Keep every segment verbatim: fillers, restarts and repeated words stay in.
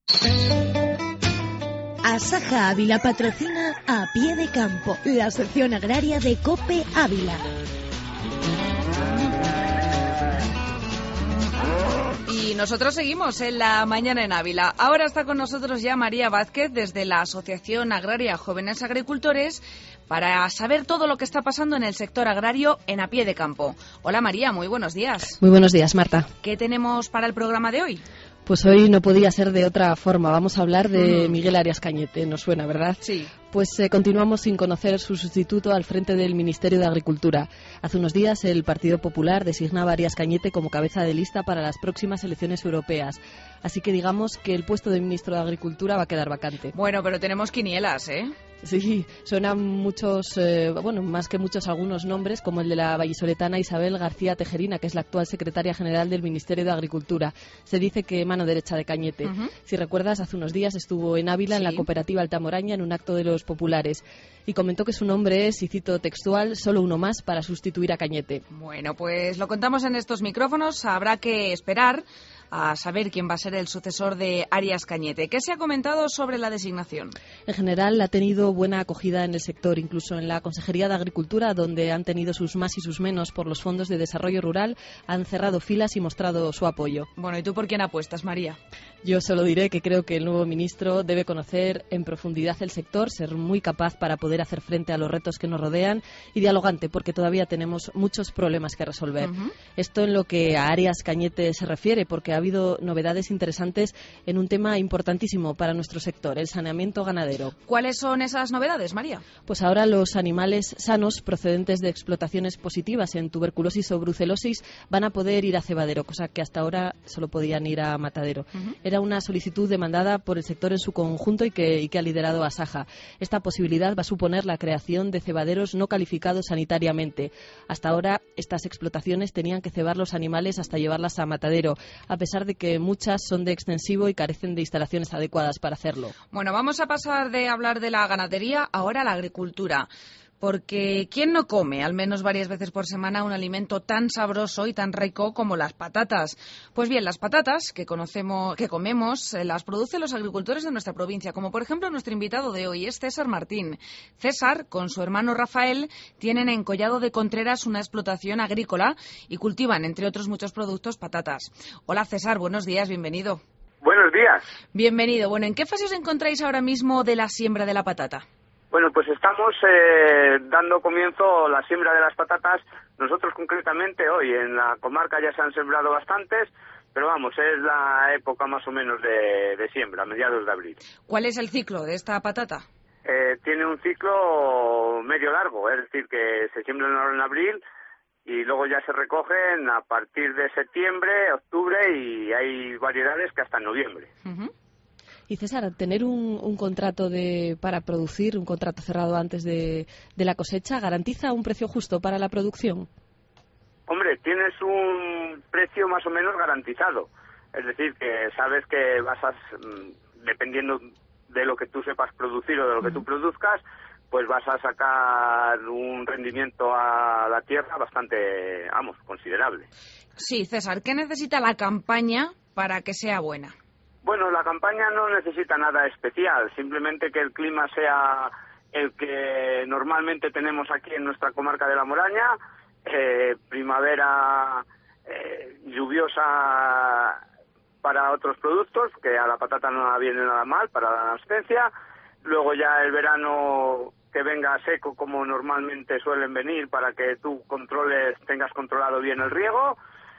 Asaja Ávila patrocina A Pie de Campo, la sección agraria de COPE Ávila. Y nosotros seguimos en la mañana en Ávila. Ahora está con nosotros ya María Vázquez desde la Asociación Agraria Jóvenes Agricultores para saber todo lo que está pasando en el sector agrario en A Pie de Campo. Hola María, muy buenos días. Muy buenos días, Marta. ¿Qué tenemos para el programa de hoy? Pues hoy no podía ser de otra forma. Vamos a hablar de Miguel Arias Cañete. ¿Nos suena, verdad? Sí. Pues eh, continuamos sin conocer su sustituto al frente del Ministerio de Agricultura. Hace unos días el Partido Popular designaba a Arias Cañete como cabeza de lista para las próximas elecciones europeas. Así que digamos que el puesto de ministro de Agricultura va a quedar vacante. Bueno, pero tenemos quinielas, ¿eh? Sí, suenan muchos, eh, bueno, más que muchos, algunos nombres, como el de la vallisoletana Isabel García Tejerina, que es la actual secretaria general del Ministerio de Agricultura. Se dice que mano derecha de Cañete. Uh-huh. Si recuerdas, hace unos días estuvo en Ávila, sí, en la cooperativa Altamoraña, en un acto de los populares, y comentó que su nombre es, y cito textual, solo uno más para sustituir a Cañete. Bueno, pues lo contamos en estos micrófonos. Habrá que esperar a saber quién va a ser el sucesor de Arias Cañete. ¿Qué se ha comentado sobre la designación? En general ha tenido buena acogida en el sector, incluso en la Consejería de Agricultura, donde han tenido sus más y sus menos por los fondos de desarrollo rural, han cerrado filas y mostrado su apoyo. Bueno, ¿y tú por quién apuestas, María? Yo solo diré que creo que el nuevo ministro debe conocer en profundidad el sector, ser muy capaz para poder hacer frente a los retos que nos rodean y dialogante, porque todavía tenemos muchos problemas que resolver. Uh-huh. Esto en lo que a Arias Cañete se refiere, porque ha habido novedades interesantes en un tema importantísimo para nuestro sector, el saneamiento ganadero. ¿Cuáles son esas novedades, María? Pues ahora los animales sanos procedentes de explotaciones positivas en tuberculosis o brucelosis van a poder ir a cebadero, cosa que hasta ahora solo podían ir a matadero. Uh-huh. Era una solicitud demandada por el sector en su conjunto y que, y que ha liderado Asaja. Esta posibilidad va a suponer la creación de cebaderos no calificados sanitariamente. Hasta ahora estas explotaciones tenían que cebar los animales hasta llevarlas a matadero, a pesar de que muchas son de extensivo y carecen de instalaciones adecuadas para hacerlo. Bueno, vamos a pasar de hablar de la ganadería ahora a la agricultura. Porque ¿quién no come, al menos varias veces por semana, un alimento tan sabroso y tan rico como las patatas? Pues bien, las patatas que conocemos, que comemos, eh, las producen los agricultores de nuestra provincia, como por ejemplo nuestro invitado de hoy es César Martín. César, con su hermano Rafael, tienen en Collado de Contreras una explotación agrícola y cultivan, entre otros muchos productos, patatas. Hola César, buenos días, bienvenido. Buenos días. Bienvenido. Bueno, ¿en qué fase os encontráis ahora mismo de la siembra de la patata? Bueno, pues estamos eh, dando comienzo a la siembra de las patatas. Nosotros concretamente hoy en la comarca ya se han sembrado bastantes, pero vamos, es la época más o menos de, de siembra, mediados de abril. ¿Cuál es el ciclo de esta patata? Eh, tiene un ciclo medio largo, es decir, que se siembra en abril y luego ya se recogen a partir de septiembre, octubre y hay variedades que hasta en noviembre. Uh-huh. Y César, tener un, un contrato de, para producir, un contrato cerrado antes de, de la cosecha, ¿garantiza un precio justo para la producción? Hombre, tienes un precio más o menos garantizado. Es decir, que sabes que vas a, dependiendo de lo que tú sepas producir o de lo que tú produzcas, pues vas a sacar un rendimiento a la tierra bastante, vamos, considerable. Sí, César, ¿qué necesita la campaña para que sea buena? Bueno, la campaña no necesita nada especial, simplemente que el clima sea el que normalmente tenemos aquí en nuestra comarca de la Moraña, eh, primavera eh, lluviosa para otros productos, que a la patata no viene nada mal, para la abstencia, luego ya el verano que venga seco como normalmente suelen venir para que tú controles, tengas controlado bien el riego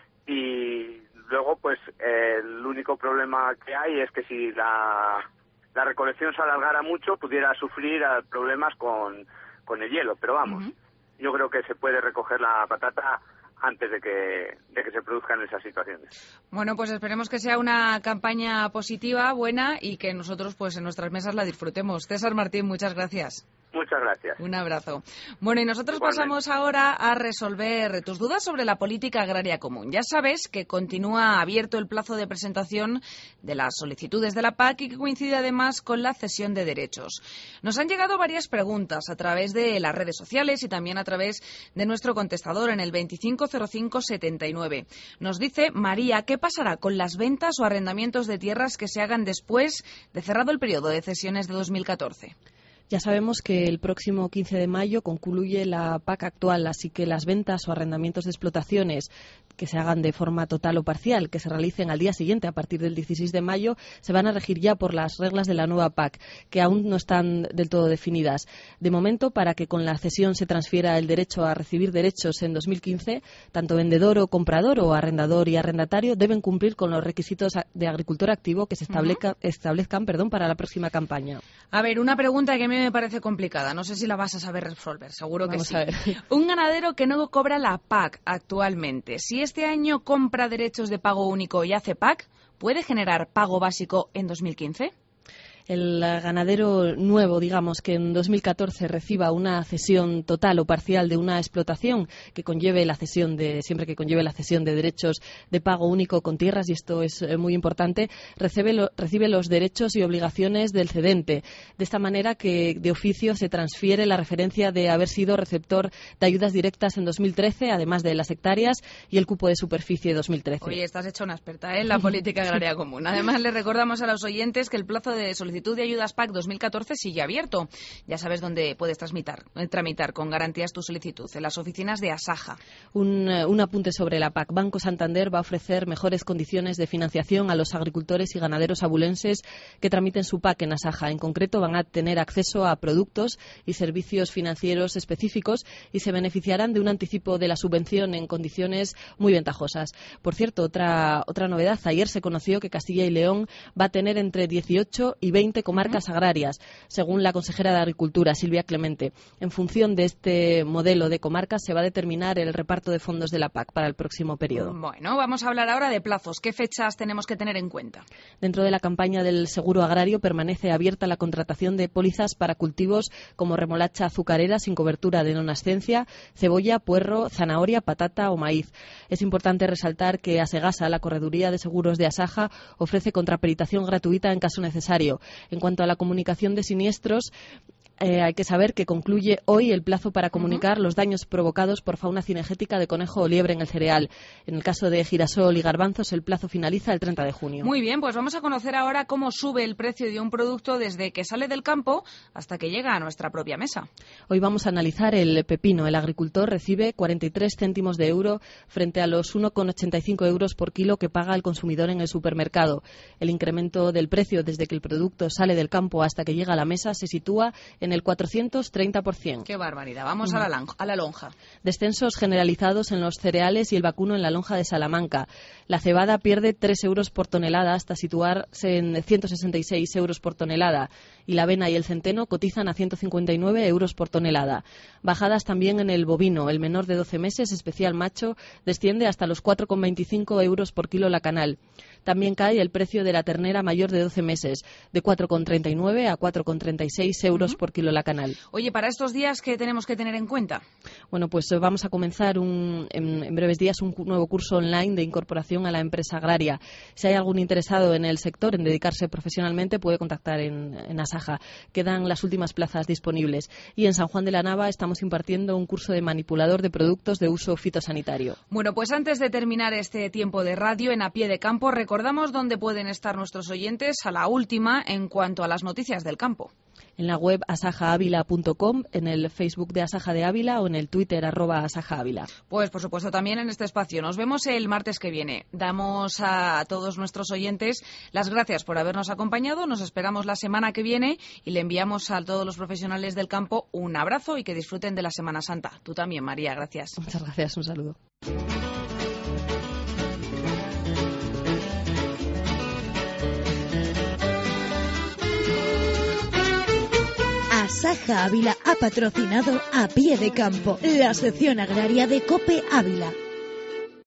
y luego, pues, eh, el único problema que hay es que si la, la recolección se alargara mucho, pudiera sufrir problemas con, con el hielo. Pero vamos, uh-huh. yo creo que se puede recoger la patata antes de que, de que se produzcan esas situaciones. Bueno, pues esperemos que sea una campaña positiva, buena, y que nosotros, pues, en nuestras mesas la disfrutemos. César Martín, muchas gracias. Muchas gracias. Un abrazo. Bueno, y nosotros Igualmente. pasamos ahora a resolver tus dudas sobre la política agraria común. Ya sabes que continúa abierto el plazo de presentación de las solicitudes de la P A C y que coincide además con la cesión de derechos. Nos han llegado varias preguntas a través de las redes sociales y también a través de nuestro contestador en el veinticinco cero cinco setenta y nueve. Nos dice María, ¿qué pasará con las ventas o arrendamientos de tierras que se hagan después de cerrado el periodo de cesiones de dos mil catorce? Ya sabemos que el próximo quince de mayo concluye la P A C actual, así que las ventas o arrendamientos de explotaciones que se hagan de forma total o parcial, que se realicen al día siguiente, a partir del dieciséis de mayo, se van a regir ya por las reglas de la nueva P A C, que aún no están del todo definidas. De momento, para que con la cesión se transfiera el derecho a recibir derechos en dos mil quince, tanto vendedor o comprador o arrendador y arrendatario deben cumplir con los requisitos de agricultor activo que se establezca, uh-huh. establezcan perdón, para la próxima campaña. A ver, una pregunta que a mí me parece complicada. No sé si la vas a saber resolver. Seguro que Vamos sí. A ver. Un ganadero que no cobra la P A C actualmente, si este año compra derechos de pago único y hace P A C, ¿puede generar pago básico en dos mil quince? El ganadero nuevo, digamos, que en dos mil catorce reciba una cesión total o parcial de una explotación que conlleve la cesión de, siempre que conlleve la cesión de derechos de pago único con tierras, y esto es muy importante, recibe, lo, recibe los derechos y obligaciones del cedente. De esta manera que de oficio se transfiere la referencia de haber sido receptor de ayudas directas en dos mil trece, además de las hectáreas y el cupo de superficie de dos mil trece. Oye, estás hecha una experta, ¿eh?, en la política agraria común. Además, le recordamos a los oyentes que el plazo de solicitud de ayudas P A C dos mil catorce sigue abierto. Ya sabes dónde puedes tramitar, tramitar con garantías tu solicitud, en las oficinas de Asaja. Un, un apunte sobre la P A C. Banco Santander va a ofrecer mejores condiciones de financiación a los agricultores y ganaderos abulenses que tramiten su P A C en Asaja. En concreto, van a tener acceso a productos y servicios financieros específicos y se beneficiarán de un anticipo de la subvención en condiciones muy ventajosas. Por cierto, otra, otra novedad. Ayer se conoció que Castilla y León va a tener entre dieciocho y veinte comarcas agrarias, según la consejera de Agricultura, Silvia Clemente. En función de este modelo de comarcas se va a determinar el reparto de fondos de la P A C para el próximo periodo. Bueno, vamos a hablar ahora de plazos. ¿Qué fechas tenemos que tener en cuenta? Dentro de la campaña del seguro agrario permanece abierta la contratación de pólizas para cultivos como remolacha azucarera sin cobertura de non-ascencia, cebolla, puerro, zanahoria, patata o maíz. Es importante resaltar que Asegasa, la correduría de seguros de Asaja, ofrece contraperitación gratuita en caso necesario. En cuanto a la comunicación de siniestros, Eh, hay que saber que concluye hoy el plazo para comunicar uh-huh. los daños provocados por fauna cinegética de conejo o liebre en el cereal. En el caso de girasol y garbanzos, el plazo finaliza el treinta de junio. Muy bien, pues vamos a conocer ahora cómo sube el precio de un producto desde que sale del campo hasta que llega a nuestra propia mesa. Hoy vamos a analizar el pepino. El agricultor recibe cuarenta y tres céntimos de euro frente a los uno coma ochenta y cinco euros por kilo que paga el consumidor en el supermercado. El incremento del precio desde que el producto sale del campo hasta que llega a la mesa se sitúa en el cuatrocientos treinta por ciento. ¡Qué barbaridad! Vamos mm. a, la a la lonja. Descensos generalizados en los cereales y el vacuno en la lonja de Salamanca. La cebada pierde tres euros por tonelada hasta situarse en ciento sesenta y seis euros por tonelada. Y la avena y el centeno cotizan a ciento cincuenta y nueve euros por tonelada. Bajadas también en el bovino. El menor de doce meses, especial macho, desciende hasta los cuatro coma veinticinco euros por kilo la canal. También cae el precio de la ternera mayor de doce meses, de cuatro coma treinta y nueve a cuatro coma treinta y seis euros uh-huh. por kilo la canal. Oye, para estos días, ¿qué tenemos que tener en cuenta? Bueno, pues vamos a comenzar un, en, en breves días un nuevo curso online de incorporación a la empresa agraria. Si hay algún interesado en el sector, en dedicarse profesionalmente, puede contactar en, en Asaja. Quedan las últimas plazas disponibles. Y en San Juan de la Nava estamos impartiendo un curso de manipulador de productos de uso fitosanitario. Bueno, pues antes de terminar este tiempo de radio en A Pie de Campo, recordamos dónde pueden estar nuestros oyentes a la última en cuanto a las noticias del campo. En la web asaja ávila punto com, en el Facebook de Asaja de Ávila o en el Twitter arroba Asaja Ávila. Pues por supuesto también en este espacio. Nos vemos el martes que viene. Damos a todos nuestros oyentes las gracias por habernos acompañado. Nos esperamos la semana que viene y le enviamos a todos los profesionales del campo un abrazo y que disfruten de la Semana Santa. Tú también, María. Gracias. Muchas gracias. Un saludo. Asaja Ávila ha patrocinado A Pie de Campo, la sección agraria de COPE Ávila.